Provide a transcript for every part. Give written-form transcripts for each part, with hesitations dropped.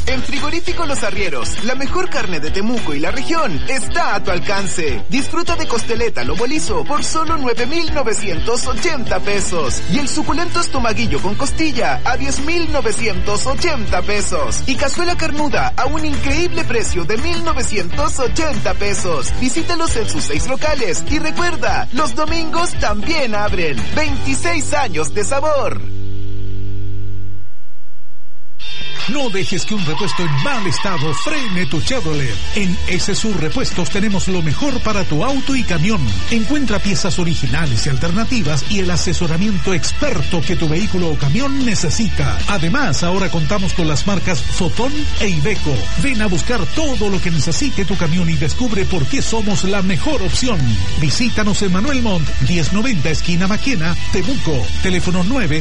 En Frigorífico Los Arrieros, la mejor carne de Temuco y la región está a tu alcance. Disfruta de costeleta lomo liso por solo 9,980 pesos. Y el suculento estomaguillo con costilla a 10,980 pesos. Y cazuela carnuda a un increíble precio de 1,980 pesos. Visítalos en sus 6 locales. Y recuerda, los domingos también abren. 26 años de sabor. No dejes que un repuesto en mal estado frene tu Chevrolet. En SSUR Repuestos tenemos lo mejor para tu auto y camión. Encuentra piezas originales y alternativas y el asesoramiento experto que tu vehículo o camión necesita. Además, ahora contamos con las marcas Fotón e Iveco. Ven a buscar todo lo que necesite tu camión y descubre por qué somos la mejor opción. Visítanos en Manuel Montt, 1090 esquina Maquena, Temuco. Teléfono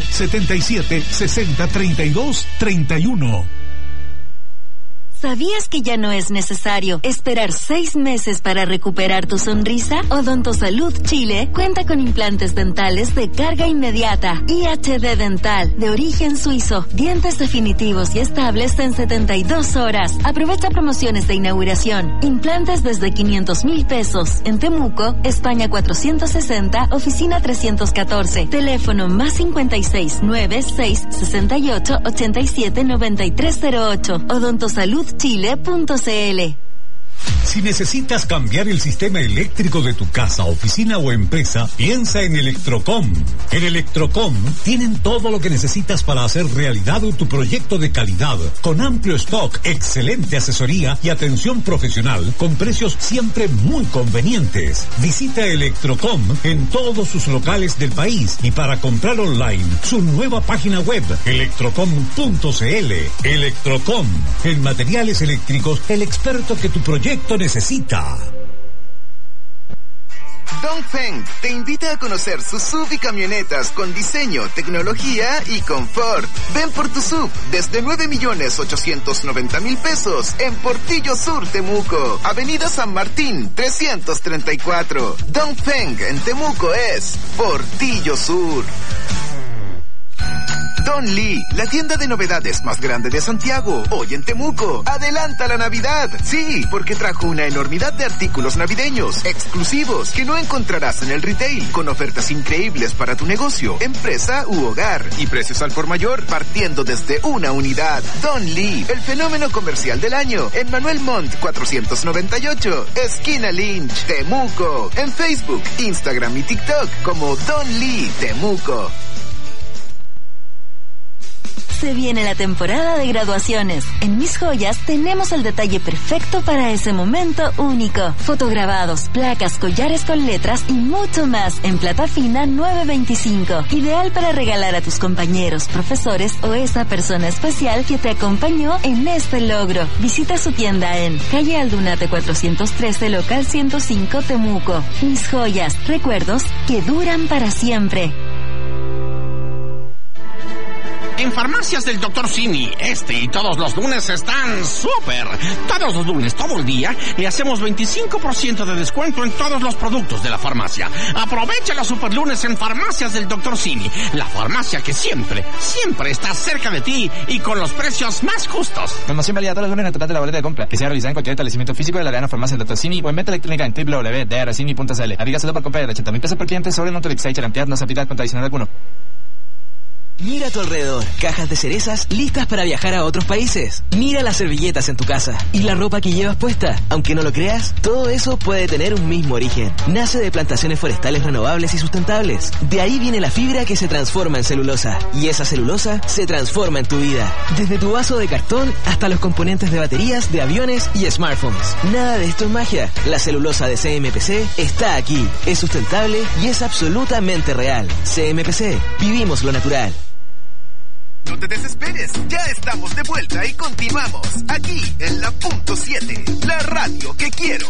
977-6032-31. ¿Sabías que ya no es necesario esperar 6 meses para recuperar tu sonrisa? Odontosalud Chile cuenta con implantes dentales de carga inmediata, IHD Dental, de origen suizo, dientes definitivos y estables en 72 horas. Aprovecha promociones de inauguración. Implantes desde 500,000 pesos. En Temuco, España 460, oficina 314. Teléfono +56 96 68 87 9308. Odontosalud Chile.cl. Si necesitas cambiar el sistema eléctrico de tu casa, oficina o empresa, piensa en Electrocom. En Electrocom tienen todo lo que necesitas para hacer realidad tu proyecto de calidad, con amplio stock, excelente asesoría y atención profesional, con precios siempre muy convenientes. Visita Electrocom en todos sus locales del país y para comprar online, su nueva página web, electrocom.cl. Electrocom, en materiales eléctricos, el experto que tu proyecto necesita. Dongfeng te invita a conocer sus SUV y camionetas con diseño, tecnología y confort. Ven por tu SUV desde 9,890,000 pesos en Portillo Sur, Temuco. Avenida San Martín, 334. Dongfeng en Temuco es Portillo Sur. Don Lee, la tienda de novedades más grande de Santiago, hoy en Temuco. Adelanta la Navidad. Sí, porque trajo una enormidad de artículos navideños exclusivos que no encontrarás en el retail, con ofertas increíbles para tu negocio, empresa u hogar y precios al por mayor partiendo desde una unidad. Don Lee, el fenómeno comercial del año, en Manuel Montt 498, esquina Lynch, Temuco. En Facebook, Instagram y TikTok como Don Lee Temuco. Se viene la temporada de graduaciones. En Mis Joyas tenemos el detalle perfecto para ese momento único. Fotograbados, placas, collares con letras y mucho más en plata fina 925. Ideal para regalar a tus compañeros, profesores o esa persona especial que te acompañó en este logro. Visita su tienda en calle Aldunate 413, local 105, Temuco. Mis Joyas, recuerdos que duran para siempre. En Farmacias del Dr. Simi, y todos los lunes están súper. Todos los lunes, todo el día, le hacemos 25% de descuento en todos los productos de la farmacia. Aprovecha los superlunes en Farmacias del Dr. Simi, la farmacia que siempre está cerca de ti y con los precios más justos. Promoción válida todos los lunes en el total de la boleta de compra, que sea realizada en cualquier establecimiento físico de la Arena Farmacia del Dr. Simi o en venta electrónica en www.drcimi.cl. Avígaselo por compra de 80,000 pesos por cliente sobre Notolix y Charantead, no se aplica con adicional alguno. Mira a tu alrededor, cajas de cerezas listas para viajar a otros países. Mira las servilletas en tu casa y la ropa que llevas puesta. Aunque no lo creas, todo eso puede tener un mismo origen. Nace de plantaciones forestales renovables y sustentables. De ahí viene la fibra que se transforma en celulosa. Y esa celulosa se transforma en tu vida. Desde tu vaso de cartón hasta los componentes de baterías, de aviones y smartphones. Nada de esto es magia. La celulosa de CMPC está aquí. Es sustentable y es absolutamente real. CMPC, vivimos lo natural. No te desesperes, ya estamos de vuelta y continuamos aquí en la Punto 7, la radio que quiero.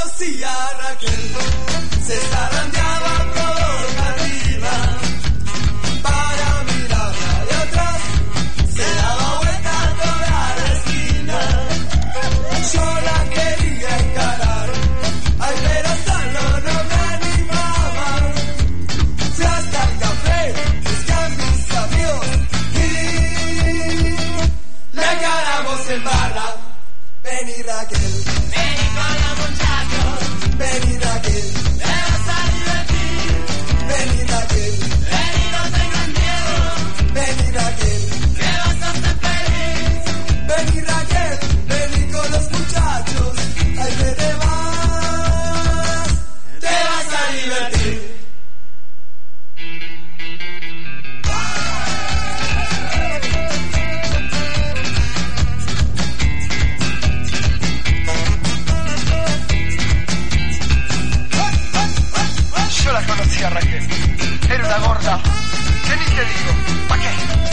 conocí a Raquel, se zarandeaba provocativa. Para mirarla de atrás, se daba vuelta a toda la esquina. Yo la quería encarar, ay, pero solo no me animaba. Fui hasta el café, busqué a mis amigos y la encaramos en barra. Vení Raquel, vení con los muchachos, vení Raquel, te vas a divertir. Vení Raquel, vení, no tengas miedo. Vení Raquel, que vas a ser feliz. Vení Raquel, vení con los muchachos, ahí te vas a divertir. Yo la conocí a Raquel, era una gorda, que ni te digo, ¿pa' qué?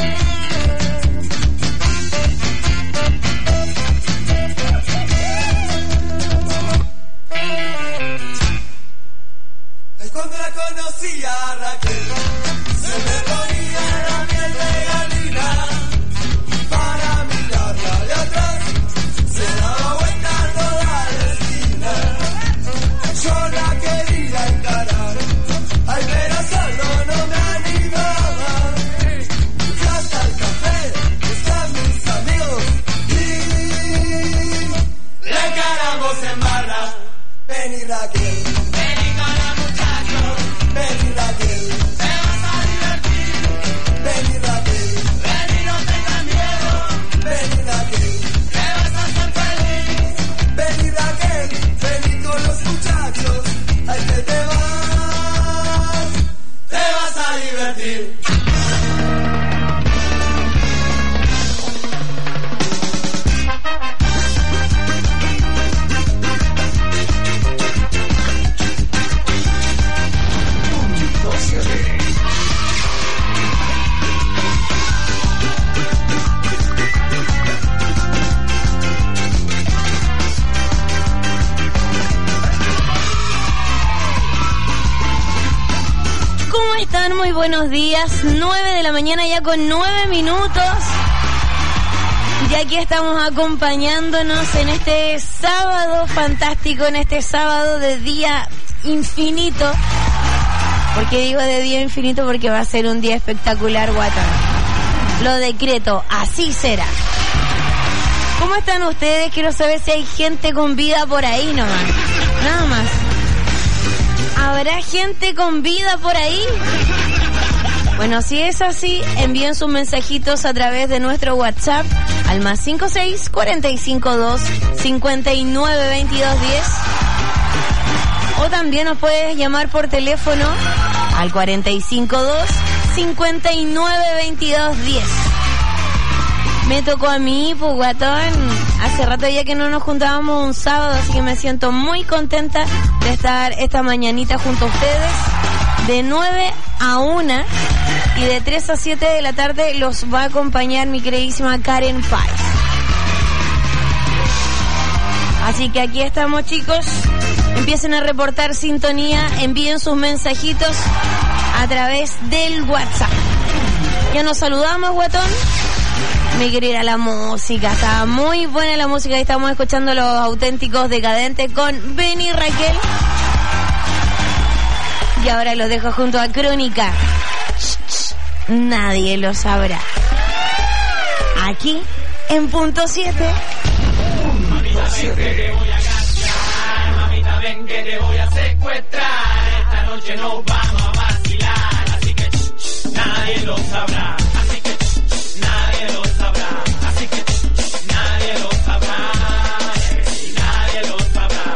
Ay, cuando la conocí a Raquel, se me ponía la piel de gallina. Para mirarla de atrás, se daba vuelta a toda la esquina. Yo la quería encarar, ay, pero solo no me animaba. Fui hasta el café, busqué a mis amigos y la encaramos en barra. Vení Raquel, vení con los muchachos, vení Raquel, te vas a divertir. Vení Raquel, vení, no tengas miedo. Vení Raquel, que vas a ser feliz. Vení Raquel, vení con los muchachos, ahí te vas a divertir. ¿Cómo están? Muy buenos días. 9 de la mañana ya con 9 minutos. Y aquí estamos acompañándonos en este sábado fantástico, en este sábado de día infinito. ¿Por qué digo de día infinito? Porque va a ser un día espectacular, guatón. Lo decreto, así será. ¿Cómo están ustedes? Quiero saber si hay gente con vida por ahí nomás. Nada más. ¿Habrá gente con vida por ahí? Bueno, si es así, envíen sus mensajitos a través de nuestro WhatsApp al más 56 45 2 59 22 10. O también nos puedes llamar por teléfono al 45 2 59 22 10. Me tocó a mí, pues, guatón. Hace rato ya que no nos juntábamos un sábado, así que me siento muy contenta de estar esta mañanita junto a ustedes. De 9 a 1 y de 3 a 7 de la tarde los va a acompañar mi queridísima Karen Páez. Así que aquí estamos, chicos. Empiecen a reportar sintonía, envíen sus mensajitos a través del WhatsApp. Ya nos saludamos, guatón. Me quiero ir a la música, estaba muy buena la música y estamos escuchando Los Auténticos Decadentes con Vení Raquel. Y ahora los dejo junto a Crónica. Nadie lo sabrá. Aquí en Punto 7. Mamita, ven que te voy a castrar. Mamita, ven que te voy a secuestrar. Esta noche nos vamos a vacilar. Así que nadie lo sabrá. Así que nadie lo sabrá. Así que nadie lo sabrá. Nadie lo sabrá.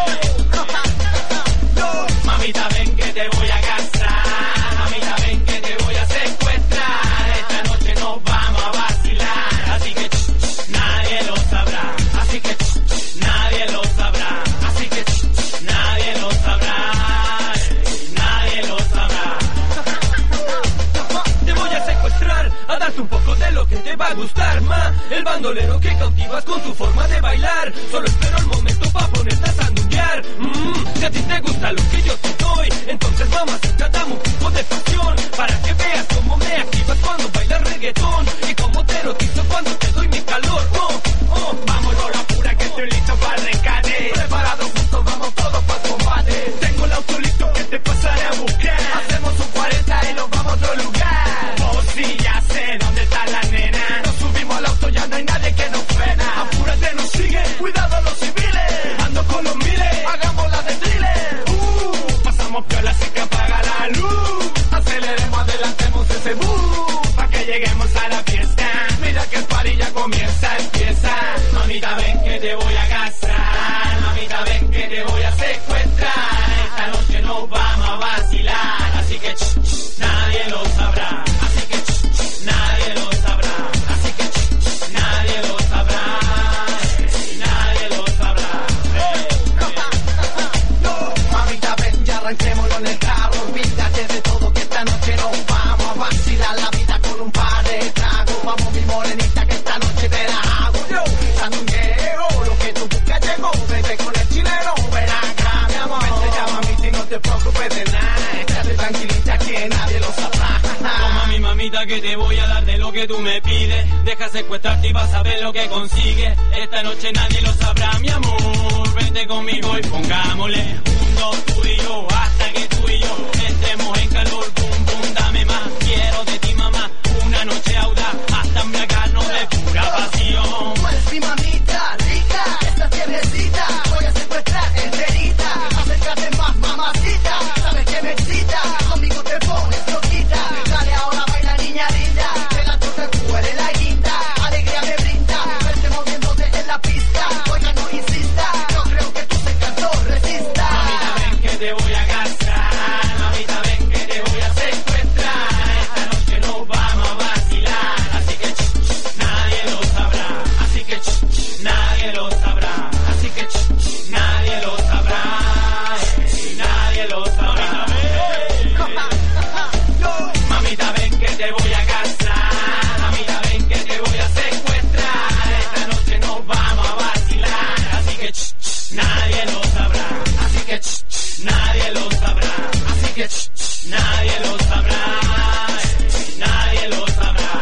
Mamita, ven que te voy a castrar. Mamita, ven que te voy a secuestrar. Esta noche nos vamos a vacilar. Así que nadie lo sabrá. Así que nadie lo sabrá. Así que nadie lo sabrá. Nadie lo sabrá. Te voy a secuestrar, a darte un poco de lo que te va a gustar más. el bandolero que cautivas con tu forma de bailar. Solo espero el momento para ponerte a sandunguear. Si a ti te gusta lo que yo te doy, entonces mamacita, dame un poco de pasión, para que veas cómo me activas cuando bailas reggaetón y cómo te erotizo cuando te doy mi calor. Vamos la pura que estoy listo para el rescate. Preparado juntos, vamos todos para el combate. Tengo el auto listo que te pasaré a buscar. Hacemos un 40 y nos vamos a otro lugar. Oh sí, ya sé dónde está la nena. Nos subimos al auto, ya no hay nadie que nos frena. Apúrate, nos sigue, cuidado los civiles. Ando con los miles, hagamos la de thriller. Pasamos piola así que apaga la luz. Aceleremos, adelantemos ese bus, pa' que lleguemos a la fiesta. Mira que el party ya comienza, empieza. Mamita, ven que te voy a casar. Mamita, ven que te voy a secuestrar. Esta noche nos vamos a vacilar. Así que nadie lo sabrá. Así que nadie lo sabrá. Así que nadie lo sabrá. Nadie lo sabrá. Mamita, ven, ya arranquémoslo en el carro. Olvídate de todo que esta noche nos vamos a vacilar la vida con un par de tragos. Vamos mi morenita que esta noche te la hago yo. Sandungueo, lo que tú buscas llegó. Vete con el chileno, ven acá mi amor. Vente ya mamita y no te preocupes de nada. Quédate tranquilita que nadie lo sabrá. Toma mi mamita que te voy a dar de lo que tú me pides. Deja secuestrarte y vas a ver lo que consigues. Esta noche nadie lo sabrá mi amor. Vente conmigo y pongámosle 1, 2, tú y yo, hasta que tú y yo estemos en calor. Boom, boom, dame más, quiero de ti mamá. Una noche audaz hasta embriagarnos de pura pasión. Tú eres mi mamita rica, esta tiernecita voy a secuestrar enterita. Acércate más mamacita, sabes que me excita. Conmigo te pones loquita. Dale ahora baila niña linda. Que la torta tú eres la guinda. Alegría me brinda, verte moviéndote en la pista. Oiga no insista, yo creo que tú se cansó, resista. Mamita ven que te voy a gastar. Mamita ven que te voy a secuestrar. Esta noche nos vamos a vacilar. Así que nadie lo sabrá. Así que nadie lo sabrá. Así que nadie lo sabrá. Nadie lo sabrá. Mamita ven que te voy a casar. Mamita ven que te voy a secuestrar. Esta noche nos vamos a vacilar. Así que nadie lo sabrá. Así que nadie lo sabrá. Así que nadie lo sabrá. Nadie lo sabrá.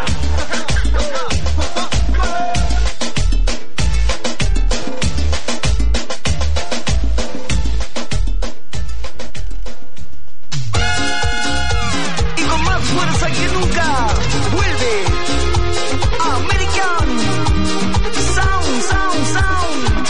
Y con más fuerza que nunca vuelve American Sound, Sound, Sound.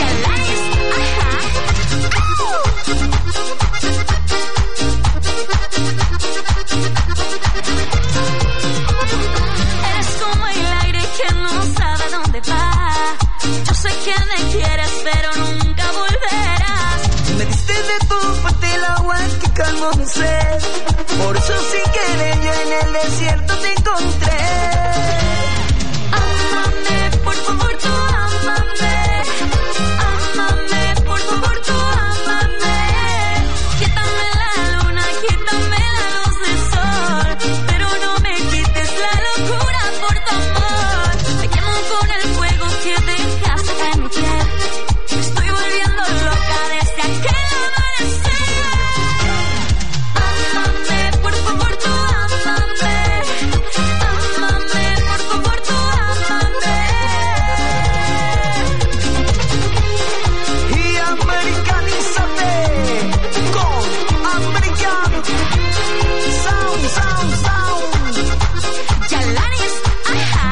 Eres como el aire que no sabe dónde va. Yo sé que me quieres, pero nunca volverás. Me diste de tu fuerte el agua que calmó mi sed. Por eso sin querer yo en el desierto te encontré. Ámame, por favor, tú ámame. Ámame, por favor, tú ámame. Quítame la luna, quítame la luz del sol, pero no me quites la locura por tu amor. Me quemo con el fuego que dejaste en mi piel. Me estoy volviendo loca desde aquel amanecer. Ámame, por favor, tú ámame. Ámame, por favor, tú ámame. Y americanízate con American Sound, Sound, Sound. Yalanis, ajá.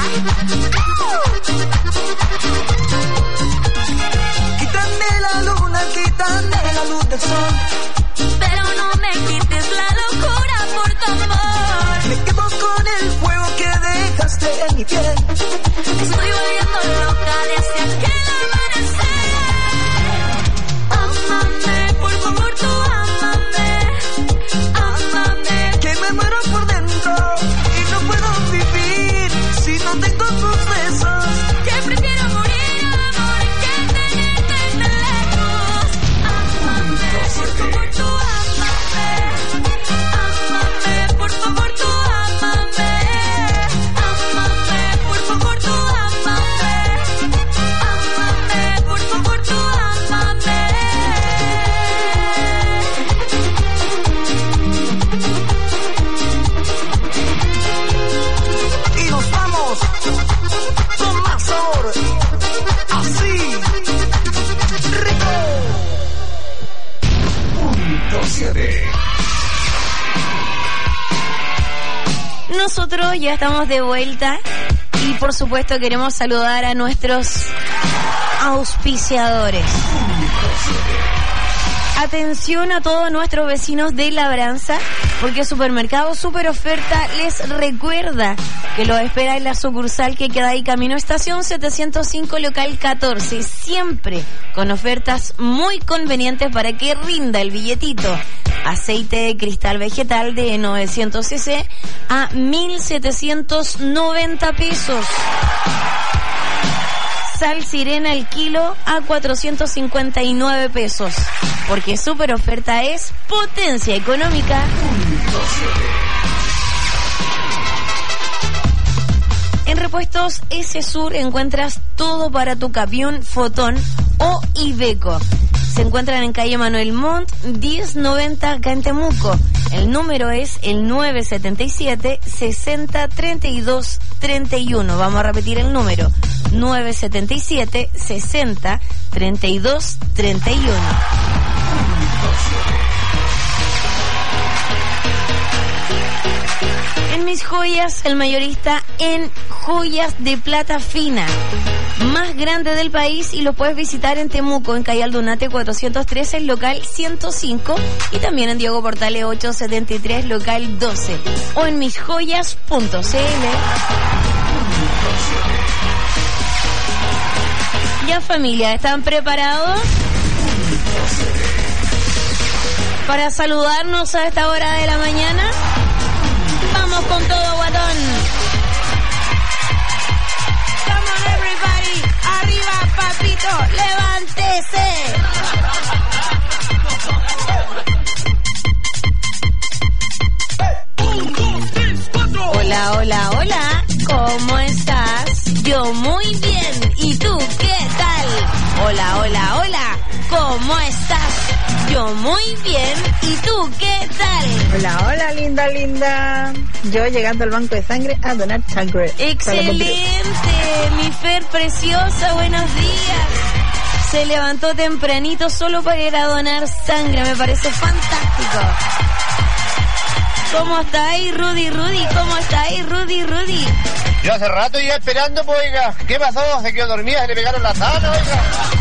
Quítame la luna, quítame la luz del sol, Pero no me quites la locura por tu amor. me quemo con el fuego que dejaste en mi piel. Me estoy volviendo loca desde aquel amanecer. Ámame, por favor, tú ámame. Ámame. Que me muero por dentro y no puedo vivir si no tengo tus besos. Que prefiero morir, amor, que tenerte tan lejos. Ámame, por favor, tú ámame. Ámame, por favor, tú ámame. Ámame, por favor. Así. Rico. Punto 7. Nosotros ya estamos de vuelta y por supuesto queremos saludar a nuestros auspiciadores. Atención a todos nuestros vecinos de Labranza, porque Supermercado Super Oferta les recuerda que los espera en la sucursal que queda ahí camino Estación 705 local 14, siempre con ofertas muy convenientes para que rinda el billetito. Aceite de cristal vegetal de 900 cc a 1.790 pesos. Sal Sirena el kilo a 459 pesos. Porque Super Oferta es potencia económica. En Repuestos S Sur encuentras todo para tu camión, Fotón o Iveco. Se encuentran en calle Manuel Montt, 1090 acá en Temuco. El número es el 977-60-32-31. Vamos a repetir el número. 977-60-32-31. En Mis Joyas, el mayorista en joyas de plata fina, más grande del país, y lo puedes visitar en Temuco, en calle Aldunate 413, local 105, y también en Diego Portales 873, local 12, o en misjoyas.cl. Ya, familia, ¿están preparados para saludarnos a esta hora de la mañana? Vamos con todo, guatón. Come on, everybody. Arriba, papito. Levántese. Hola, hola, hola. ¿Cómo estás? Yo muy bien. ¿Y tú qué tal? Hola, hola, hola. ¿Cómo estás? Yo muy bien. ¿Y tú qué tal? Hola, hola, linda, linda. Yo llegando al banco de sangre a donar sangre. Excelente, mi Fer preciosa, buenos días. Se levantó tempranito solo para ir a donar sangre, me parece fantástico. ¿Cómo está ahí, Rudy? ¿Cómo está ahí, Rudy? Yo hace rato iba esperando, pues, oiga. ¿Qué pasó? ¿Se quedó dormida? ¿Se le pegaron la sábana, oiga?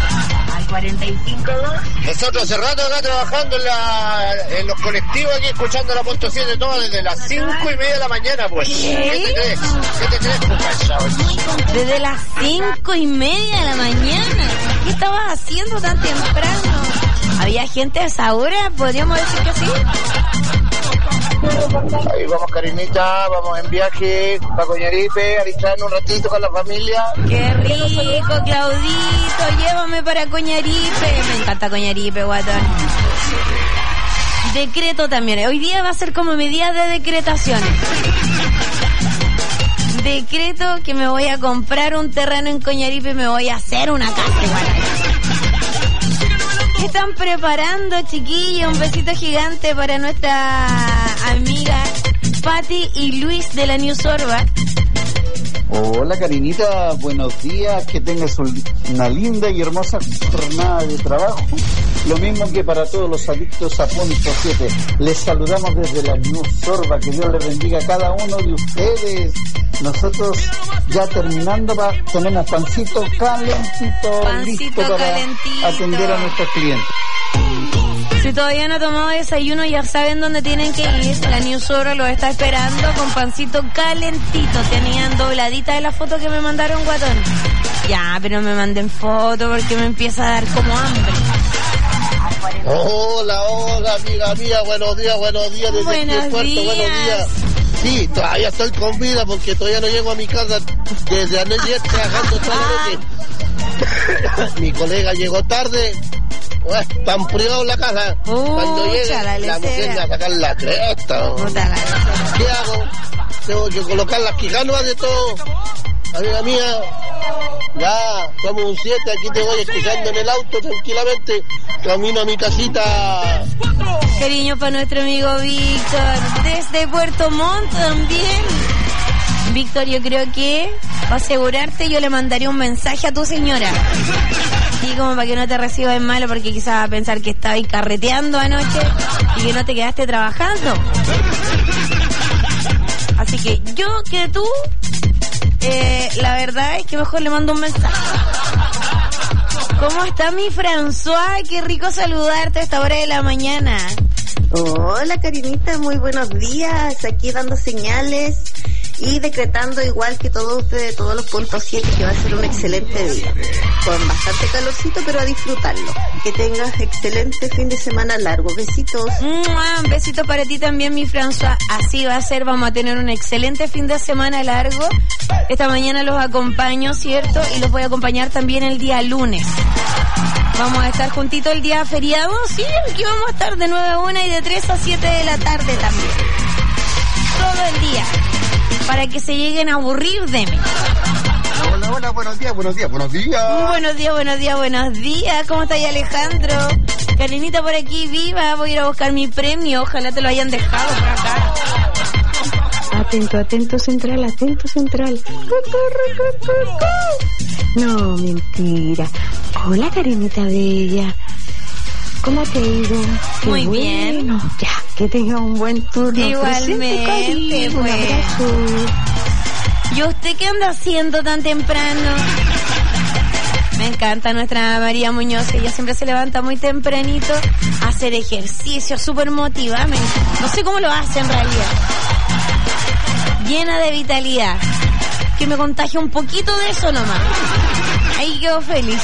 45-2. Nosotros hace rato acá trabajando en los colectivos, aquí escuchando la punto 7 todo desde las 5:30 de la mañana, pues. ¿Qué te crees, muchacha? Desde las 5:30 de la mañana. ¿Qué estabas haciendo tan temprano? ¿Había gente a esa hora? ¿Podríamos decir que sí? Ahí vamos, Karinita, vamos en viaje para Coñaripe, a distraernos un ratito con la familia. ¡Qué rico, Claudito! Llévame para Coñaripe. Me encanta Coñaripe, guatón. Decreto también. Hoy día va a ser como mi día de decretaciones. Decreto que me voy a comprar un terreno en Coñaripe y me voy a hacer una casa igual. ¿Qué están preparando, chiquillos? Un besito gigante para nuestra amiga Patti y Luis de la New Sorba. Hola, Karinita, buenos días, que tengas una linda y hermosa jornada de trabajo. Lo mismo que para todos los adictos a punto 7. Les saludamos desde la New Sorba, que Dios les bendiga a cada uno de ustedes. Nosotros ya terminando tenemos pancito calentito listo para atender a nuestros clientes. Si todavía no ha tomado desayuno, ya saben dónde tienen que ir. La New Sorba lo está esperando con pancito calentito. Tenían dobladita de la foto que me mandaron, guatón. Ya, pero me manden foto porque me empieza a dar como hambre. Hola, amiga mía, buenos días desde aquí el puerto, buenos días. Sí, todavía estoy con vida porque todavía no llego a mi casa desde ayer trabajando toda la noche. Mi colega llegó tarde. Tan privado en la casa. Cuando llegue, la mujer me va a sacar la cresta. ¿Qué hago? Tengo que colocar las quijanuas de todo. Amiga mía, ya, somos un 7, aquí te voy escuchando en el auto tranquilamente, camino a mi casita. Cariño para nuestro amigo Víctor, desde Puerto Montt también. Víctor, yo creo que para asegurarte yo le mandaría un mensaje a tu señora. Sí, como para que no te reciba en malo, porque quizás va a pensar que estaba ahí carreteando anoche y que no te quedaste trabajando. Así que yo que tú, la verdad es que mejor le mando un mensaje. ¿Cómo está mi François? Qué rico saludarte a esta hora de la mañana. Hola, Karinita, muy buenos días. Aquí dando señales y decretando, igual que todos ustedes, todos los puntos 7, que va a ser un excelente día. Con bastante calorcito, pero a disfrutarlo. Que tengas excelente fin de semana largo. Besitos. Besitos para ti también, mi François. Así va a ser, vamos a tener un excelente fin de semana largo. Esta mañana los acompaño, ¿cierto? Y los voy a acompañar también el día lunes. Vamos a estar juntitos el día feriado, sí, aquí vamos a estar de 9 a 1 y de 3 a 7 de la tarde también. Todo el día, para que se lleguen a aburrir de mí. Hola, buenos días. Buenos días, ¿cómo está ahí Alejandro? Karinita por aquí, viva, voy a ir a buscar mi premio, ojalá te lo hayan dejado por acá. Atento, central. No, mentira. Hola, Karinita bella. ¿Cómo te ha ido? Qué muy bien. Bueno. Ya, que tenga un buen turno. Igualmente, un abrazo. ¿Y usted qué anda haciendo tan temprano? Me encanta nuestra María Muñoz, ella siempre se levanta muy tempranito a hacer ejercicio, súper motivada. No sé cómo lo hace en realidad. Llena de vitalidad. Que me contagie un poquito de eso nomás. Ahí quedo feliz.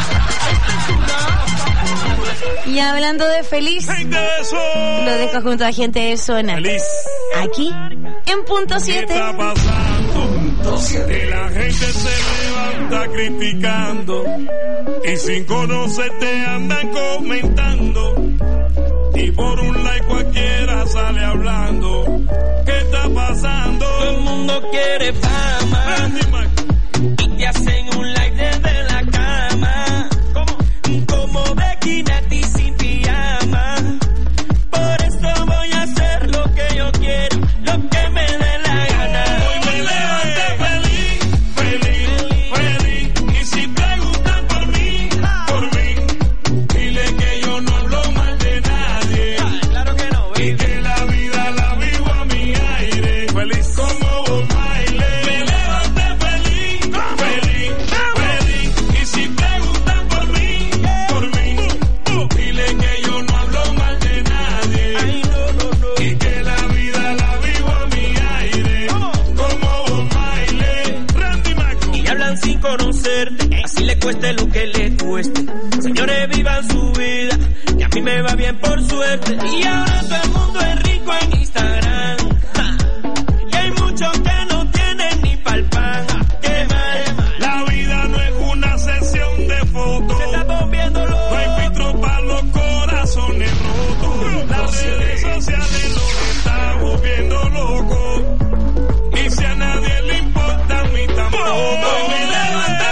Y hablando de feliz, lo dejo junto a gente de zona. Feliz. Aquí, en punto 7. ¿Qué está pasando? Que la gente se levanta criticando y sin conocerte andan comentando. Y por un like cualquiera sale hablando. ¿Qué está pasando? Todo el mundo quiere fama y te hacen un like desde la cama. Como Becky Nati sin pijama. Por eso voy a hacer lo que yo quiero, lo que me dé la gana. Hoy me levanté feliz. Y si preguntan por mí, dile que yo no hablo mal de nadie. Claro que no, y que la vida la vivo a mi aire. Feliz como Bob Marley. Me levanté feliz. Y si preguntan por mí, dile que yo no hablo mal de nadie. Ay, no. Y que la vida la vivo a mi aire. Como Bob Marley. Randy Maco. Y hablan sin conocerte, así le cueste lo que le cueste. Señores, vivan su vida, que a mí me va bien por suerte. Y ahora todo el mundo es rico en Instagram. Y hay muchos que no tienen ni pa'l pan. Qué mal. La vida no es una sesión de fotos. Se está volviendo loco. No hay filtro para los corazones rotos. Las redes sociales nos están volviendo locos. Y si a nadie le importa, a mí tampoco. Hoy me levanté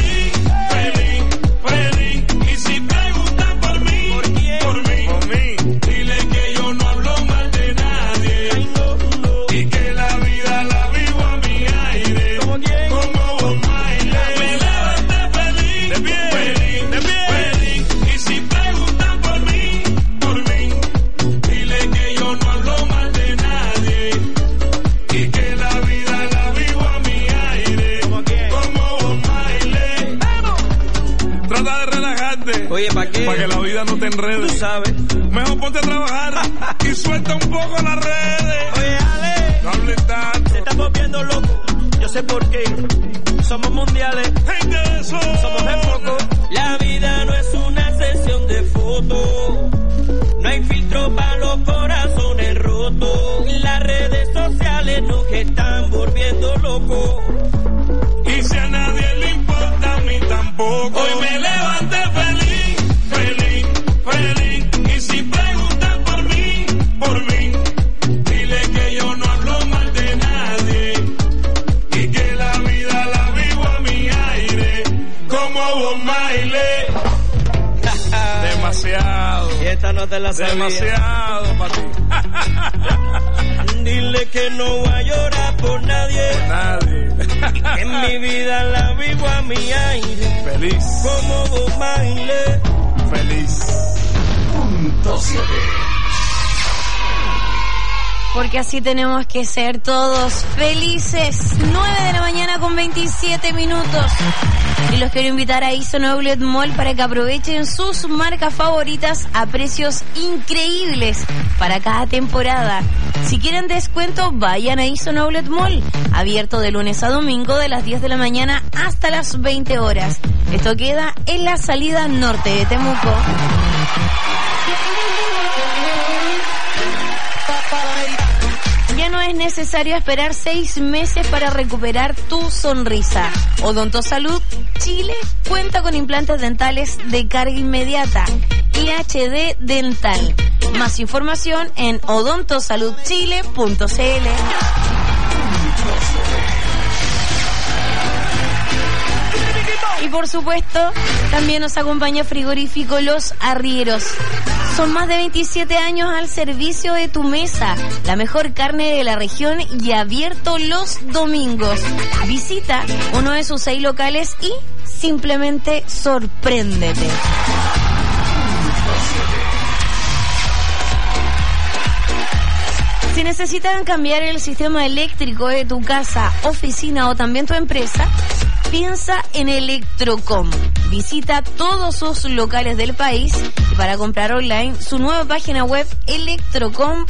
feliz. Y si preguntan por mí, dile que yo no hablo mal de nadie. Y que la vida la vivo a mi aire. Como Bob Marley. Me levanté feliz. Y si preguntan por mí, dile que yo no hablo mal de nadie. Y que la vida la vivo a mi aire. Como Bob Marley. Trata de relajarte. Oye, ¿para qué? Para que la vida no te enrede. Tú sabes. Mejor ponte a trabajar y suelta un poco las redes. Oye, Ale, No hables tanto. se está volviendo loco. Yo sé por qué. Somos mundiales. Gente de eso. Somos de poco. La vida no es una sesión de fotos. No hay filtro para los corazones rotos. Las redes sociales nos están volviendo locos. Y si a nadie le importa, a mí tampoco. Hoy me levanté feliz. Y si preguntan por mí, dile que yo no hablo mal de nadie. Y que la vida la vivo a mi aire. Como Bob Marley. De Demasiado. Y esta no te la sabía. Demasiado para ti. Dile que no voy a llorar por nadie. Por nadie. En mi vida la vivo a mi aire. Feliz. Como vos baile. Feliz. Punto 7. Porque así tenemos que ser todos felices. 9 de la mañana con 27 minutos. Y los quiero invitar a Eason Outlet Mall para que aprovechen sus marcas favoritas a precios increíbles para cada temporada. Si quieren descuento, vayan a Eason Outlet Mall. Abierto de lunes a domingo de las 10 de la mañana hasta las 20 horas. Esto queda en la salida norte de Temuco. Ya no es necesario esperar 6 meses para recuperar tu sonrisa. Odontosalud Chile cuenta con implantes dentales de carga inmediata y HD Dental. Más información en odontosaludchile.cl. Y por supuesto, también nos acompaña Frigorífico Los Arrieros. Son más de 27 años al servicio de tu mesa. La mejor carne de la región y abierto los domingos. Visita uno de sus 6 locales y simplemente sorpréndete. Si necesitan cambiar el sistema eléctrico de tu casa, oficina o también tu empresa, piensa en Electrocom. Visita todos sus locales del país y para comprar online su nueva página web electrocom.cl.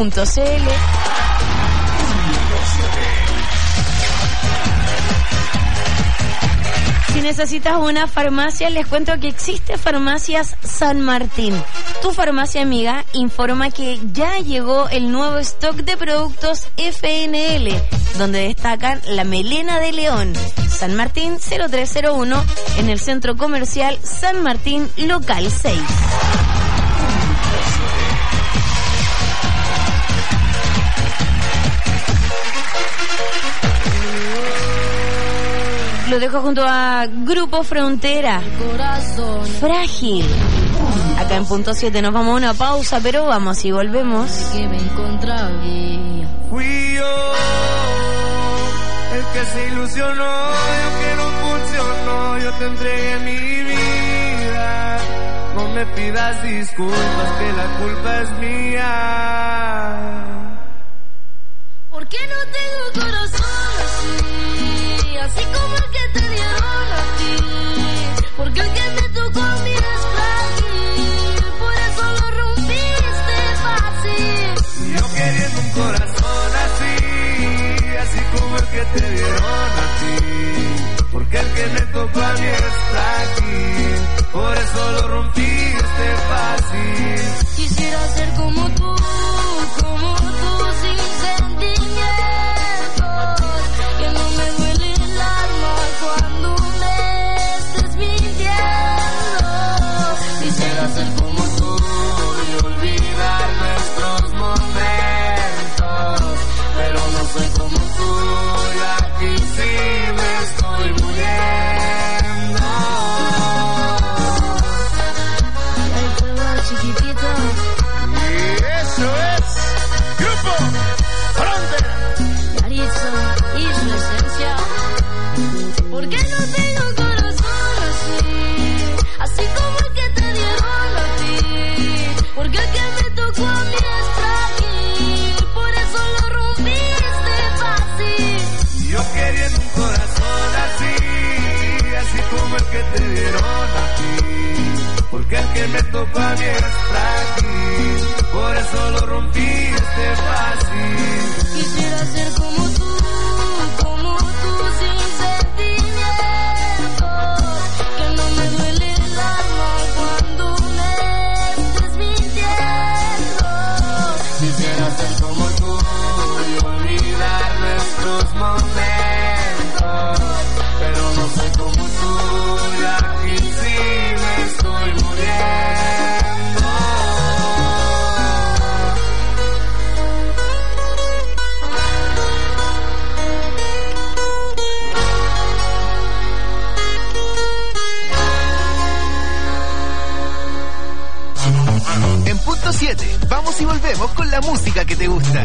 Si necesitas una farmacia, les cuento que existe Farmacias San Martín. Tu farmacia amiga informa que ya llegó el nuevo stock de productos FNL, donde destacan la melena de león. San Martín 0301 en el Centro Comercial San Martín, local 6. Lo dejo junto a Grupo Frontera. Frágil. Acá en punto 7 nos vamos a una pausa, pero vamos y volvemos. Que me encontré. Fui yo el que se ilusionó, yo que no funcionó, yo te entregué mi vida. No me pidas disculpas, que la culpa es mía. ¿Por qué no tengo corazón así? Así como el que te dieron a ti. Porque el que me tocó a mí es frágil. Por eso lo rompiste fácil. Yo queriendo un corazón así, así como el que te dieron a ti. Porque el que me tocó a mí es frágil. Por eso lo rompiste fácil. Quisiera ser como tú sin sentimientos. Que no me duele el alma cuando me estés mintiendo. Quisiera ser como tú y olvidar nuestros momentos. Pero no soy como tú y aquí sí me estoy muriendo. Y ahí te va, chiquitito. Y eso es Grupo Frontera. Yaritza y su esencia. ¿Por qué no tengo corazón así? Así como el que te dieron a ti. Porque el que me tocó a mí es frágil. Por eso lo rompiste fácil. Yo queriendo un corazón así, así como el que te dieron a ti. Porque el que me tocó a mí es frágil. Por eso lo rompiste fácil. Quisiera ser como tú sin sentimientos. Que no me duele el alma cuando me estés mintiendo. Quisiera ser como tú y olvidar nuestros momentos. Pero no soy como tú y aquí sí me estoy muriendo. 100.7. Vamos y volvemos con la música que te gusta.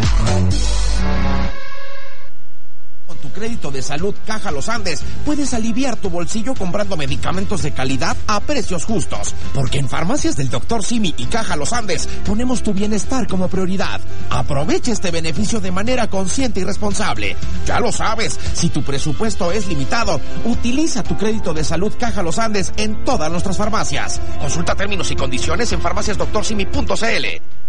Con tu crédito de salud Caja Los Andes puedes aliviar tu bolsillo comprando medicamentos de calidad a precios justos. Porque en Farmacias del Dr. Simi y Caja Los Andes ponemos tu bienestar como prioridad. Aprovecha este beneficio de manera consciente y responsable. Ya lo sabes, si tu presupuesto es limitado, utiliza tu crédito de salud Caja Los Andes en todas nuestras farmacias. Consulta términos y condiciones en farmaciasdoctorsimi.cl.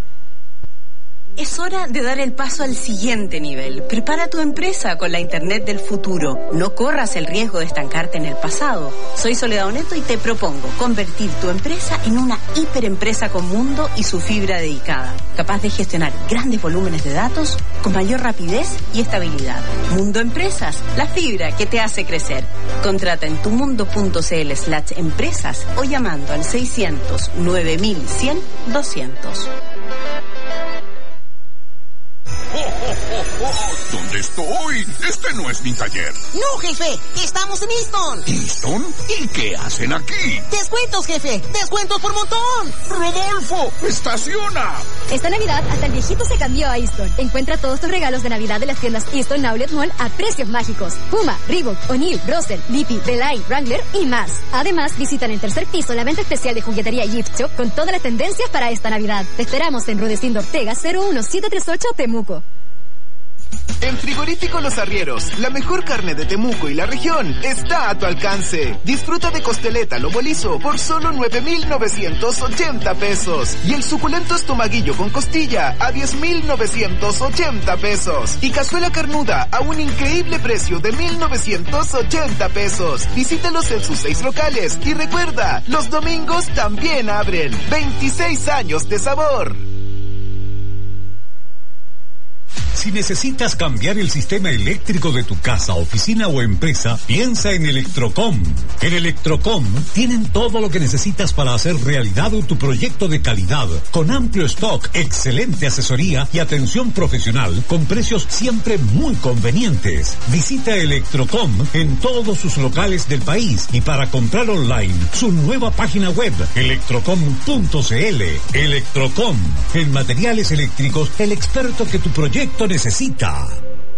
Es hora de dar el paso al siguiente nivel. Prepara tu empresa con la Internet del futuro. No corras el riesgo de estancarte en el pasado. Soy Soledad Oneto y te propongo convertir tu empresa en una hiperempresa con mundo y su fibra dedicada, capaz de gestionar grandes volúmenes de datos con mayor rapidez y estabilidad. Mundo Empresas, la fibra que te hace crecer. Contrata en tumundo.cl/empresas o llamando al 600 9100 200. ¿Dónde estoy? Este no es mi taller. No, jefe, estamos en Easton. ¿Easton? ¿Y qué hacen aquí? Descuentos, jefe, descuentos por montón. ¡Rodolfo, estaciona! Esta Navidad hasta el viejito se cambió a Easton. Encuentra todos tus regalos de Navidad de las tiendas Easton Outlet Mall a precios mágicos. Puma, Reebok, O'Neill, Russell, Lippy, Belay, Wrangler y más. Además, visitan el tercer piso la venta especial de juguetería Gift Shop con todas las tendencias para esta Navidad. Te esperamos en Rudecindo Ortega 01738 Temuco. En Frigorífico Los Arrieros, la mejor carne de Temuco y la región está a tu alcance. Disfruta de costeleta lomo liso por solo 9,980 pesos. Y el suculento estomaguillo con costilla a 10,980 pesos. Y cazuela carnuda a un increíble precio de 1,980 pesos. Visítalos en sus 6 locales. Y recuerda, los domingos también abren. 26 años de sabor. Si necesitas cambiar el sistema eléctrico de tu casa, oficina o empresa, piensa en Electrocom. En Electrocom tienen todo lo que necesitas para hacer realidad tu proyecto de calidad, con amplio stock, excelente asesoría y atención profesional, con precios siempre muy convenientes. Visita Electrocom en todos sus locales del país y para comprar online, su nueva página web, electrocom.cl. Electrocom, en materiales eléctricos, el experto que tu proyecto necesita.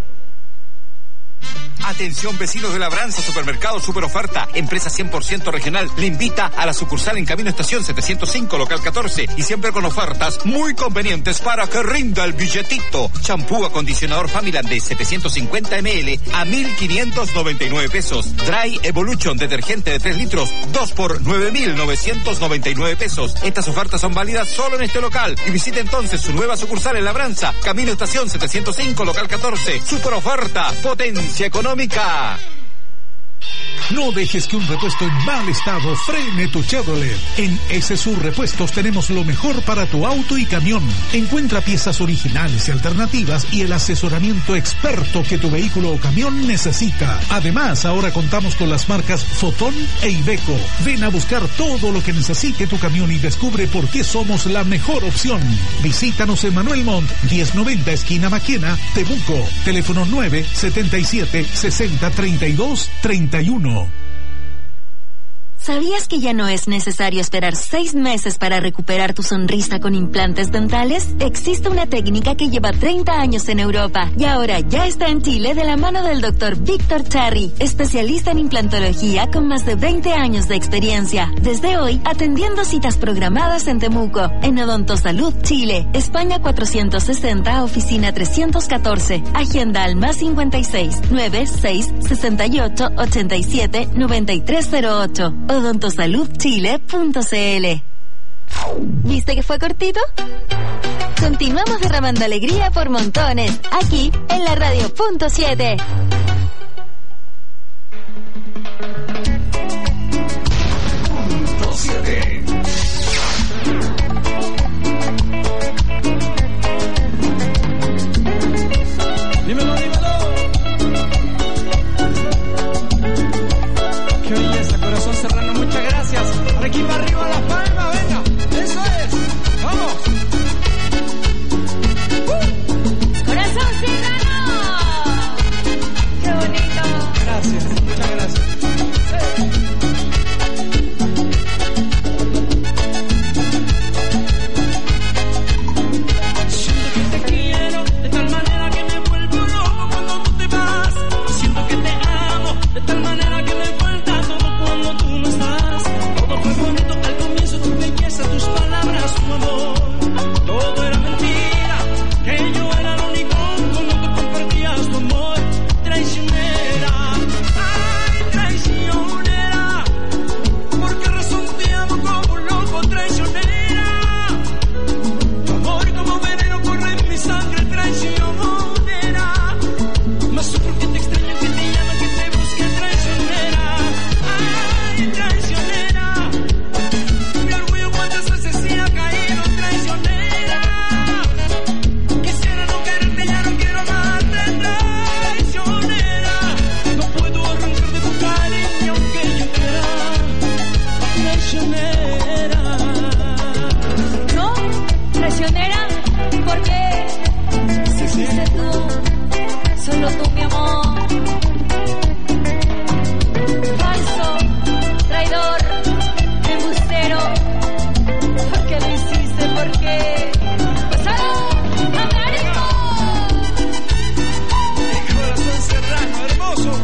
Atención vecinos de Labranza, Supermercado Super Oferta, empresa 100% regional, le invita a la sucursal en Camino Estación 705, local 14, y siempre con ofertas muy convenientes para que rinda el billetito. Champú acondicionador Familand de 750 ml a 1,599 pesos. Dry Evolution detergente de 3 litros, 2 por 9,999 pesos. Estas ofertas son válidas solo en este local y visite entonces su nueva sucursal en Labranza, Camino Estación 705, local 14. Super Oferta, potencia económica. No dejes que un repuesto en mal estado frene tu Chevrolet. En SSU Repuestos tenemos lo mejor para tu auto y camión. Encuentra piezas originales y alternativas y el asesoramiento experto que tu vehículo o camión necesita. Además, ahora contamos con las marcas Fotón e Iveco. Ven a buscar todo lo que necesite tu camión y descubre por qué somos la mejor opción. Visítanos en Manuel Montt, 1090 esquina Maquena, Temuco. Teléfono 977-6032-31. ¿Sabías que ya no es necesario esperar 6 meses para recuperar tu sonrisa con implantes dentales? Existe una técnica que lleva 30 años en Europa y ahora ya está en Chile de la mano del Dr. Víctor Charri, especialista en implantología con más de 20 años de experiencia. Desde hoy, atendiendo citas programadas en Temuco, en Odontosalud Chile, España 460, oficina 314. Agenda al +56 96 68 87 9308. odontosaludchile.cl. ¿Viste que fue cortito? Continuamos derramando alegría por montones, aquí en la Radio Punto 7. Punto 7. Dímelo, dímelo. Qué belleza, corazón serrano, muchas gracias. Por aquí para arriba la palma, venga. Eso es. Vamos. Corazón serrano. traicionera. No, traicionera, porque si fuiste tú, solo tú, mi amor. Falso, traidor, embustero, ¿por qué lo hiciste? ¿Por qué? ¡Pasado, Américo! Mi corazón serrano, hermoso.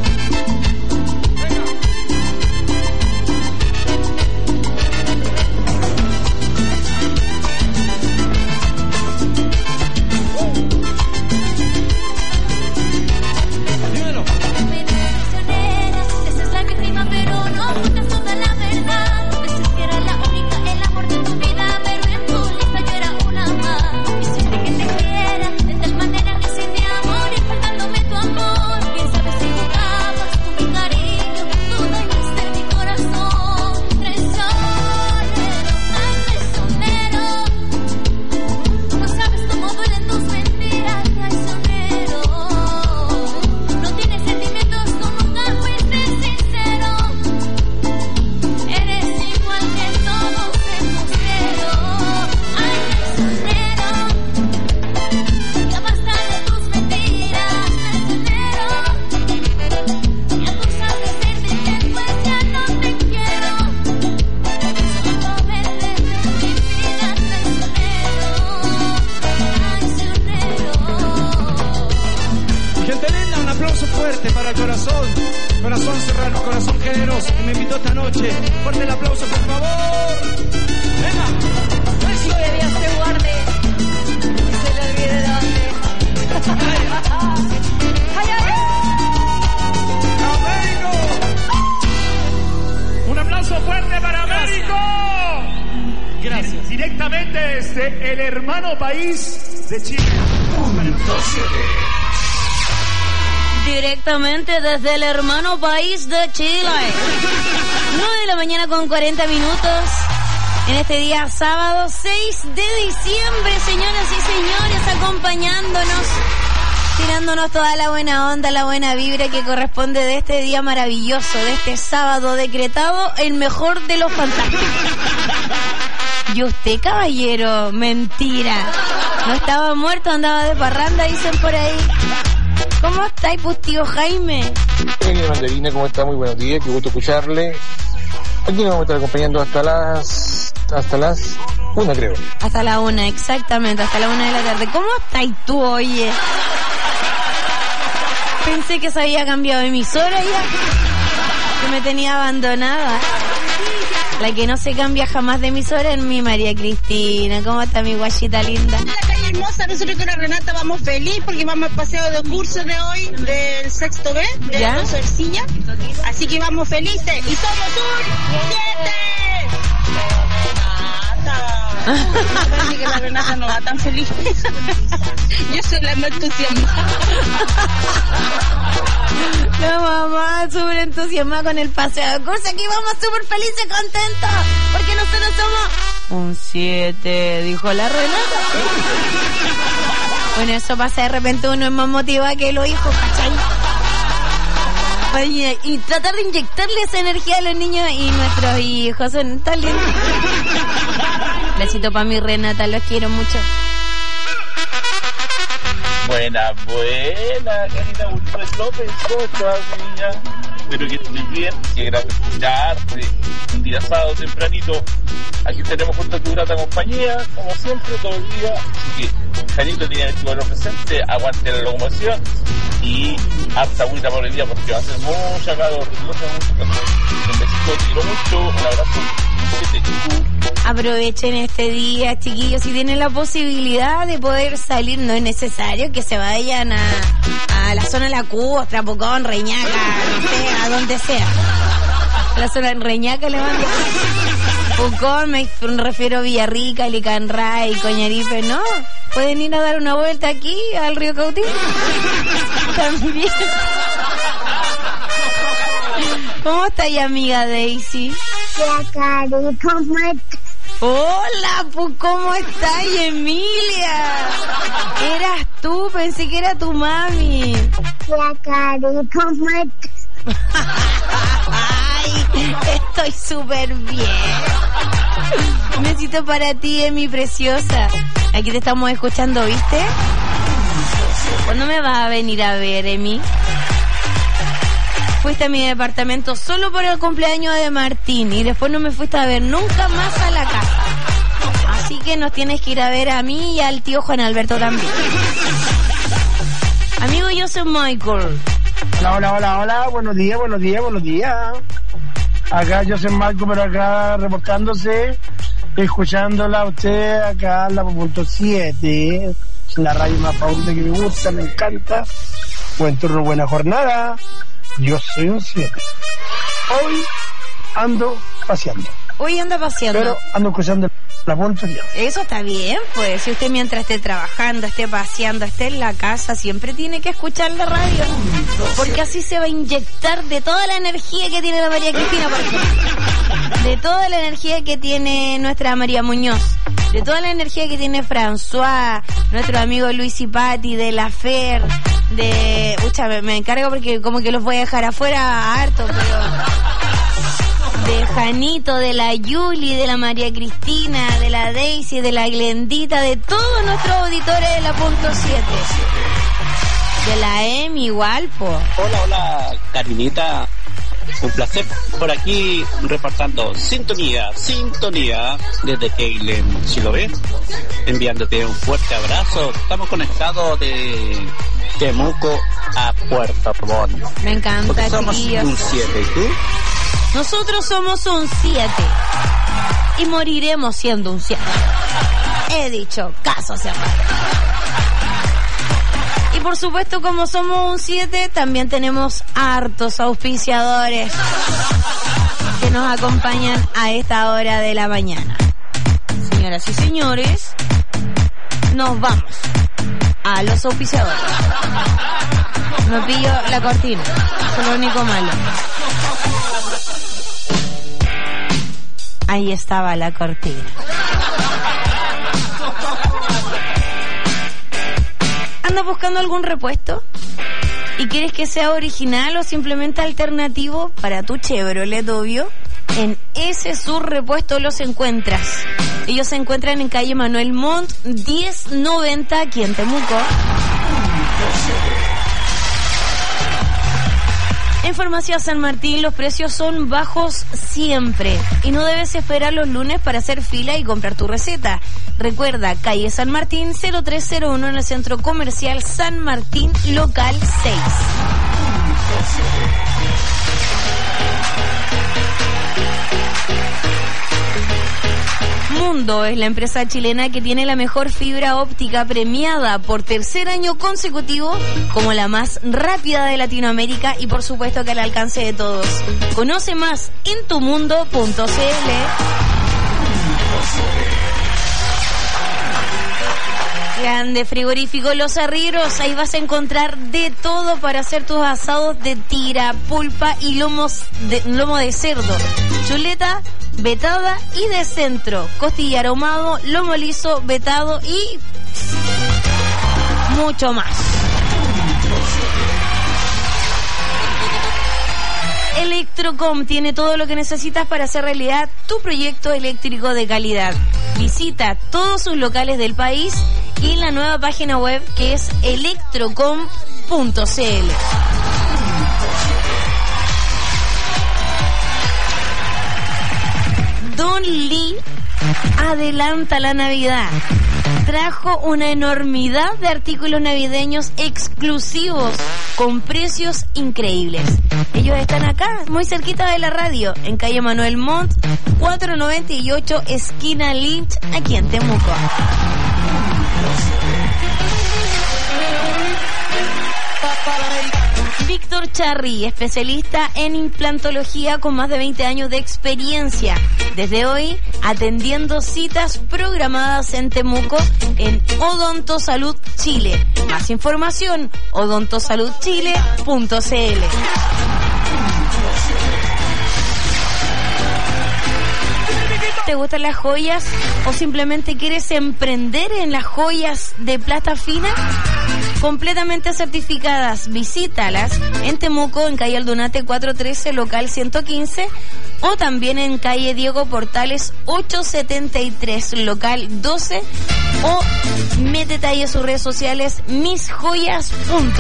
Corazón serrano, corazón generoso que me invitó esta noche. Fuerte el aplauso, por favor. Venga. Eso de Dios te guarde. Y se le olvide de dónde. ¡Ay, ay! ¡Américo! Un aplauso fuerte para Américo. Gracias. Directamente desde el hermano país de Chile. Directamente desde el hermano país de Chile. 9 de la mañana con 40 minutos. En este día sábado 6 de diciembre, señoras y señores, acompañándonos, tirándonos toda la buena onda, la buena vibra que corresponde de este día maravilloso, de este sábado decretado el mejor de los fantásticos. ¿Y usted, caballero? Mentira. No estaba muerto, andaba de parranda, dicen por ahí. ¿Cómo estáis, pues, tío Jaime? Hola, Mandarina, ¿cómo está? Muy buenos días, qué gusto escucharle. Aquí nos vamos a estar acompañando hasta las 1, creo. Hasta la 1, exactamente, hasta la 1 de la tarde. ¿Cómo estáis tú, oye? Pensé que se había cambiado de emisora ya, que me tenía abandonada. La que no se cambia jamás de emisora es mi María Cristina. ¿Cómo está mi guachita linda? En la calle hermosa, nosotros con la Renata vamos feliz porque vamos al paseo de curso de hoy del sexto B, de la Consorcilla. Así que vamos felices y somos un 7. Parece que la Renata no va tan feliz. Yo soy la más entusiasmada. La mamá súper entusiasmada con el paseo de curso. Aquí vamos súper felices, contentos, porque nosotros somos un 7, dijo la Renata. Bueno, eso pasa, de repente uno es más motivado que los hijos, ¿cachai? Oye, y tratar de inyectarle esa energía a los niños y nuestros hijos son tan lindos. Besito para mi Renata, los quiero mucho. Buena, Karina Gutiérrez López, ¿cómo estás, niña? Espero que estés bien, que gracias por escucharte un día sábado tempranito. Aquí tenemos junto a tu grata compañía, como siempre, todo el día. Así que, Janito tiene 24 presente, aguante la locomoción y harta agüita por el día porque va a ser mucha calor, mucha calor. Un besito, te quiero mucho, un abrazo. Aprovechen este día, chiquillos, si tienen la posibilidad de poder salir. No es necesario que se vayan a la zona de la Cuba, Trapocón, Reñaca, no sé, a donde sea. La zona de Reñaca le mando. Pucón, me refiero a Villarrica, Licanray, Coñaripe, ¿no? Pueden ir a dar una vuelta aquí al río Cautín. También. ¿Cómo está ahí, amiga Daisy? Hola, Cari, ¿cómo estás? Hola, pues, ¿cómo estás, Emilia? Eras tú, pensé que era tu mami. Hola, Cari, ¿cómo estás? Ay, estoy súper bien. Un besito para ti, mi preciosa. Aquí te estamos escuchando, ¿viste? ¿Cuándo me vas a venir a ver, Emi? Fuiste a mi departamento solo por el cumpleaños de Martín y después no me fuiste a ver nunca más a la casa. Así que nos tienes que ir a ver a mí y al tío Juan Alberto también. Amigo, yo soy Michael. Hola, buenos días. Acá yo soy Michael, pero acá reportándose, escuchándola a usted acá en la .7, la radio más favorita que me gusta, me encanta. Buen turno, buena jornada. Yo soy un 7. Hoy ando paseando. Pero ando escuchando la .7. Eso está bien, pues. Si usted mientras esté trabajando, esté paseando, esté en la casa, siempre tiene que escuchar la radio. Porque así se va a inyectar de toda la energía que tiene la María Cristina, por ejemplo. De toda la energía que tiene nuestra María Muñoz. De toda la energía que tiene François, nuestro amigo Luis y Patti, de la Fer, de... Ucha, me encargo porque como que los voy a dejar afuera harto, pero... De Janito, de la Yuli, de la María Cristina, de la Daisy, de la Glendita, de todos nuestros auditores de la .7. De la Emi igual, po. Hola, Carinita. Un placer por aquí reportando sintonía desde Keilen, si lo ves, enviándote un fuerte abrazo. Estamos conectados de Temuco a Puerto Montt. Me encanta, somos chiquillos. un 7, ¿y tú? Nosotros somos un 7 y moriremos siendo un 7. He dicho, caso se llama. Y por supuesto, como somos un 7, también tenemos hartos auspiciadores que nos acompañan a esta hora de la mañana. Señoras y señores, nos vamos a los auspiciadores. Me pillo la cortina, eso es lo único malo. Ahí estaba la cortina. ¿Andas buscando algún repuesto? ¿Y quieres que sea original o simplemente alternativo para tu Chevrolet, obvio? En ese Sur Repuesto los encuentras. Ellos se encuentran en calle Manuel Montt 1090 aquí en Temuco. En Farmacia San Martín los precios son bajos siempre y no debes esperar los lunes para hacer fila y comprar tu receta. Recuerda, calle San Martín 0301 en el Centro Comercial San Martín, local 6. Mundo es la empresa chilena que tiene la mejor fibra óptica premiada por tercer año consecutivo como la más rápida de Latinoamérica y por supuesto que al alcance de todos. Conoce más en tumundo.cl. Grande frigorífico Los Arrieros, ahí vas a encontrar de todo para hacer tus asados de tira, pulpa y lomo de cerdo, chuleta, vetada y de centro, costilla ahumado, lomo liso, vetado y mucho más. Electrocom tiene todo lo que necesitas para hacer realidad tu proyecto eléctrico de calidad. Visita todos sus locales del país y la nueva página web que es electrocom.cl. Don Lee adelanta la Navidad. Trajo una enormidad de artículos navideños exclusivos con precios increíbles. Ellos están acá, muy cerquita de la radio, en calle Manuel Montt, 498, esquina Lynch, aquí en Temuco. Víctor Charri, especialista en implantología con más de 20 años de experiencia. Desde hoy, atendiendo citas programadas en Temuco en Odonto Salud Chile. Más información, odontosaludchile.cl. ¿Te gustan las joyas o simplemente quieres emprender en las joyas de plata fina? completamente certificadas. Visítalas en Temuco, en calle Aldunate 413, local 115, o también en calle Diego Portales 873, local 12, o métete ahí a sus redes sociales misjoyas.cl.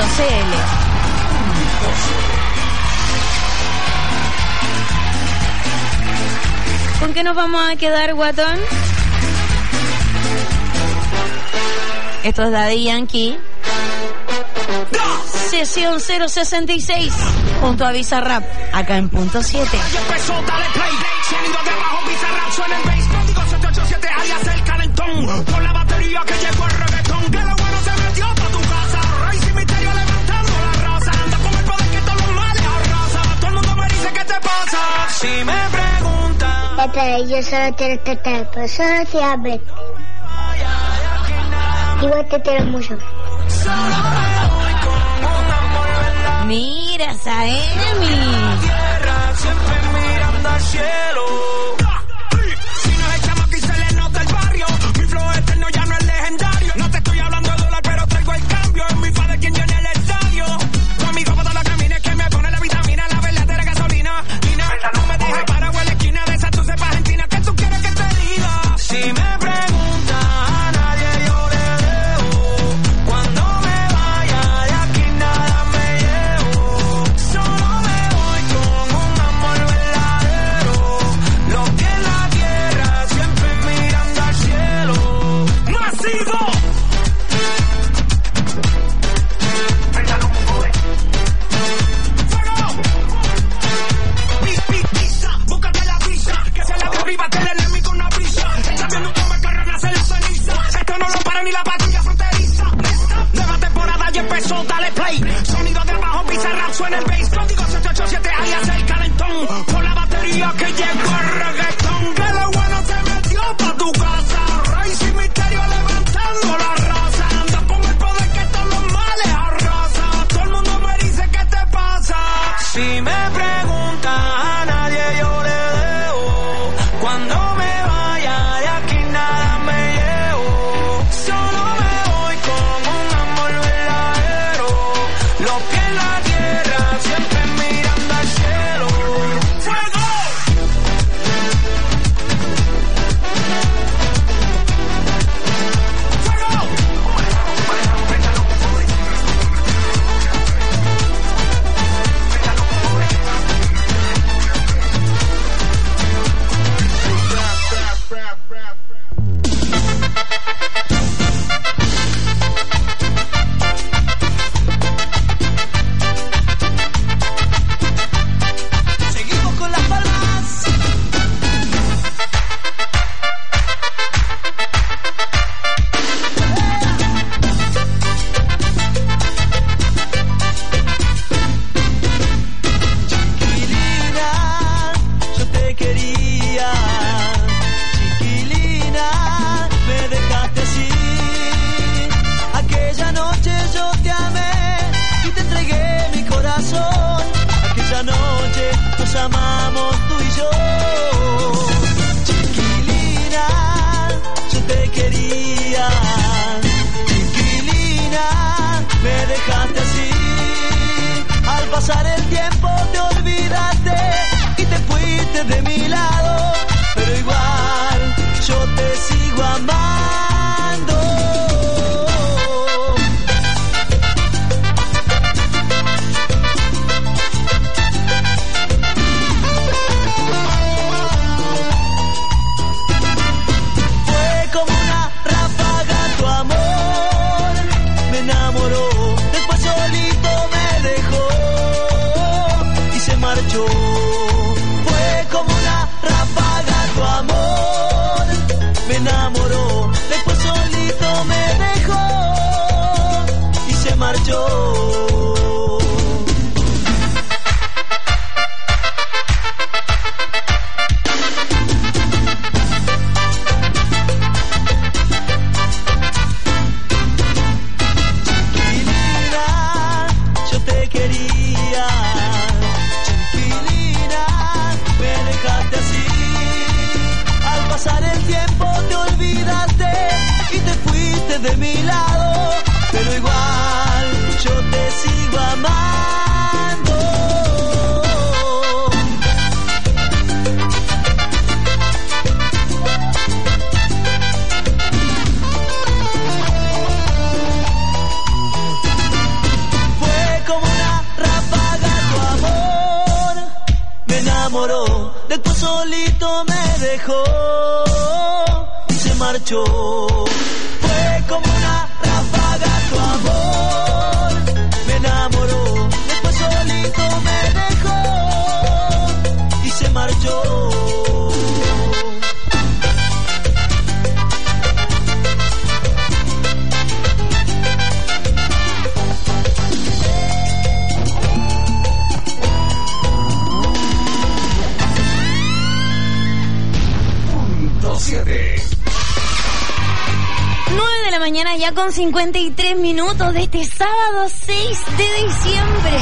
¿Con qué nos vamos a quedar, guatón? Esto es Daddy Yankee. Sesión 066 junto a Bizarrap, acá en punto 7. Empezó, dale play, sonido de abajo, Bizarrap, suena el bass, código 787, alias el calentón, con la batería que llegó el reggaetón, que lo bueno se metió pa' tu casa, Rey sin misterio levantando la raza, anda con el poder que todos los males arrasa, todo el mundo me dice ¿qué te pasa? Si me preguntan, yo solo quiero tratar, pero solo si abre. Igual te quiero mucho. Mira, Saemi. Siempre mirando al cielo. Si no es el chamaco y se le nota el barrio, mi flow eterno ya no es legendario. No te estoy hablando de dólar, pero traigo el cambio. Es mi padre quien llena el estadio. Conmigo para todos los caminos que me pone la vitamina, la verdadera gasolina. Lina, no me dejes para en la esquina de esa tu cepa argentina. ¿Qué tú quieres que te diga? Si me preguntas, a nadie yo le debo. Cuando me vaya de aquí nada me llevo. Solo me voy con un amor verdadero. Lo que en la tierra siempre mirando al cielo. ¡Masivo! Búscate la visa, que se la de arriba, que el enemigo una brisa. Está viendo cómo el carro nace la ceniza. Esto no lo para ni la patrulla fronteriza. Nueva temporada ya empezó, dale play. Sonido de abajo, Bizarrap, suena el bass. Código 787, alias el calentón. Por la batería que llegó el reggaetón. Que lo bueno se metió pa' tu casa. Rey sin misterio levantando la raza. Anda con el poder que todos los males arrasa. Todo el mundo me dice ¿qué te pasa? Si me preguntan, a nadie yo le debo. Cuando me vaya de aquí nada me llevo. Solo me voy con un amor verdadero. Lo que en la tierra siempre mirando al cielo. ¡Fuego! Seguimos con las palmas. Chiquilina, yo te quería. Chiquilina, me dejaste así. Aquella noche yo te amé y te entregué mi corazón. Aquella noche nos amamos tú y yo. Chiquilina, yo te quería. Chiquilina, me dejaste así. Al pasar el tiempo te olvidaste y te fuiste de mi lado. Pero igual yo te sigo amando. Fue como una ráfaga tu amor, me enamoró, después solito me dejó y se marchó. Fue como una ráfaga tu amor, me enamoró, después solito me dejó y se marchó. Chiquilina, yo te quería. Chiquilina, me dejaste así. Al pasar el tiempo te olvidaste y te fuiste de mi lado. Pero igual yo te sigo amando. Fue como una ráfaga tu amor, me enamoró, después solito me dejó y se marchó. Fue como una ráfaga tu amor, me enamoró, después solito me dejó y se marchó. Punto 7. 9 de la mañana ya con 53 minutos de este sábado 6 de diciembre.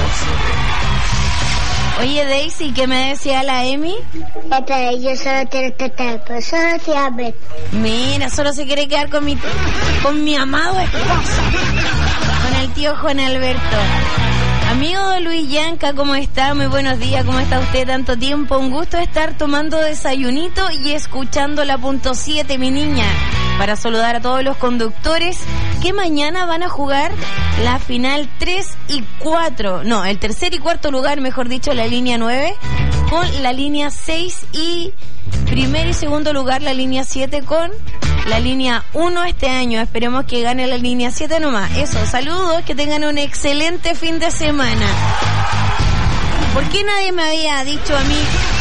Oye, Daisy, ¿qué me decía la Emi? Yo solo quiero tiempo, solo te amo. Mira, solo se quiere quedar con mi amado esposo, con el tío Juan Alberto. Amigo de Luis Yanca, ¿cómo está? Muy buenos días, ¿cómo está usted? Tanto tiempo, un gusto estar tomando desayunito y escuchando la punto 7, mi niña. Para saludar a todos los conductores que mañana van a jugar la final 3 y 4. No, el tercer y cuarto lugar, mejor dicho, la línea 9, con la línea 6 y primer y segundo lugar la línea 7 con la línea 1 este año. Esperemos que gane la línea 7 nomás. Eso, saludos, que tengan un excelente fin de semana. ¿Por qué nadie me había dicho a mí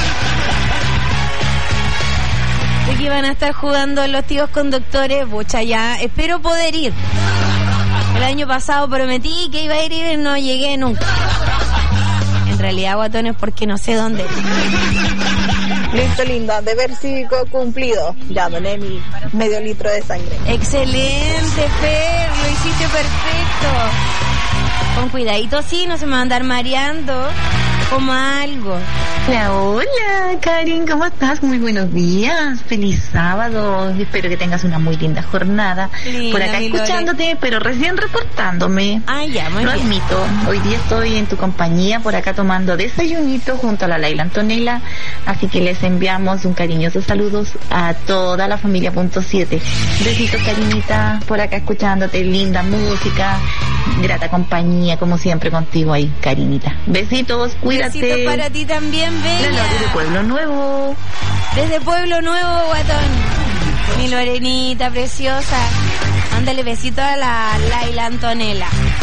de que iban a estar jugando los tíos conductores? Bucha, ya espero poder ir. El año pasado prometí que iba a ir y no llegué nunca. En realidad, guatones, porque no sé dónde. Listo, linda, deber cívico cumplido. Ya doné mi medio litro de sangre. Excelente, Fer, lo hiciste perfecto. Con cuidadito, sí, no se me va a andar mareando. Coma algo. Hola, hola, Karin, ¿cómo estás? Muy buenos días, feliz sábado, espero que tengas una muy linda jornada. Linda, por acá escuchándote, pero recién reportándome. Ah, ya, muy Lo bien. admito, hoy día estoy en tu compañía, por acá tomando desayunito junto a la Laila Antonella, así que les enviamos un cariñoso saludos a toda la familia punto 7. Besitos, Karinita, por acá escuchándote, linda música, grata compañía, como siempre contigo ahí, Karinita. Besitos, cuídate. Besitos para ti también, bella. Desde Pueblo Nuevo. Desde Pueblo Nuevo, guatón. Mi Lorenita preciosa. Mándale besito a la Laila Antonella.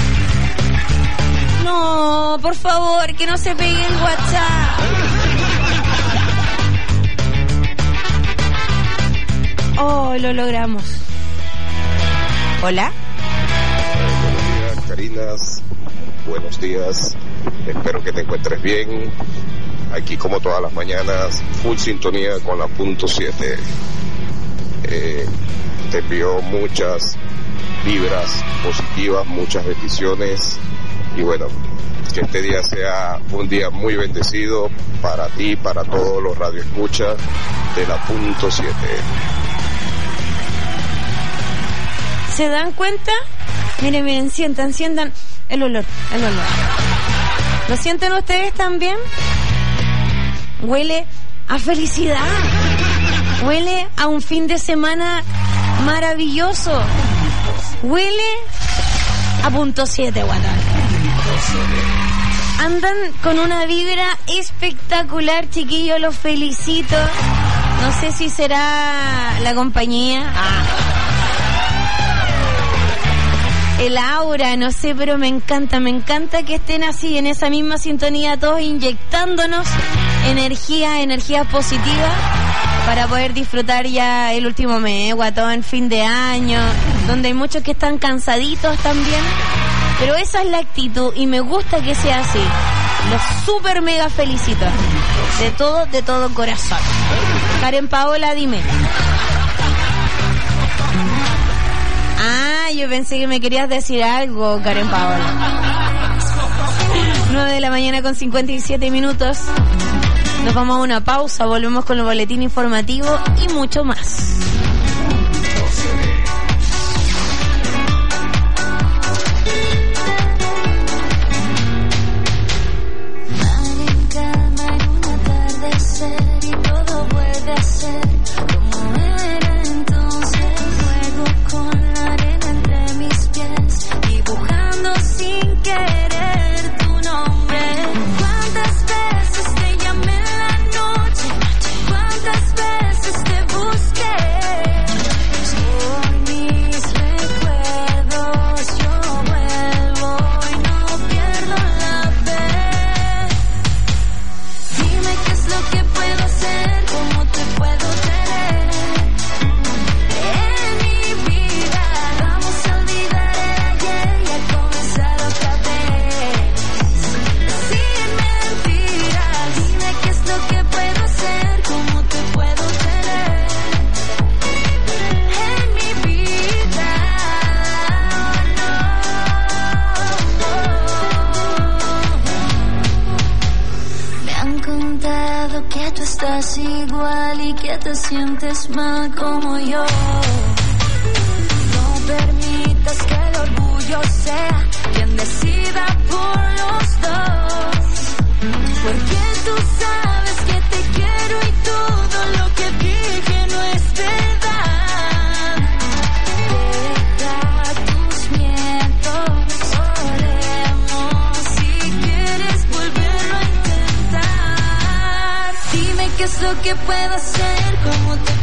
No, por favor, que no se pegue el WhatsApp. Oh, lo logramos. Hola. Buenos días, Carinas. Buenos días. Espero que te encuentres bien. Aquí, como todas las mañanas, full sintonía con la punto 7. Te envío muchas vibras positivas, muchas bendiciones. Y bueno, que este día sea un día muy bendecido para ti, para todos los radioescuchas de la punto 7. ¿Se dan cuenta? Miren, miren, sientan el olor. ¿Lo sienten ustedes también? Huele a felicidad. Huele a un fin de semana maravilloso. Huele a punto 7, guatón. Andan con una vibra espectacular, chiquillos, los felicito. No sé si será la compañía. El aura, no sé, pero me encanta que estén así, en esa misma sintonía, todos inyectándonos energía positiva para poder disfrutar ya el último mes, guatón, fin de año, donde hay muchos que están cansaditos también, pero esa es la actitud y me gusta que sea así. Los super mega felicito, de todo corazón. Karen Paola, dime. Ah, yo pensé que me querías decir algo, Karen Paola. 9 de la mañana con 57 minutos. Nos vamos a una pausa, volvemos con el boletín informativo y mucho más. y que te sientes mal como yo. No permitas que el orgullo sea quien decida por los dos, porque tú sabes que te quiero y todo lo que dije no es verdad. Deja tus miedos, podemos si quieres volverlo a intentar. Dime qué es lo que puedo hacer, cómo te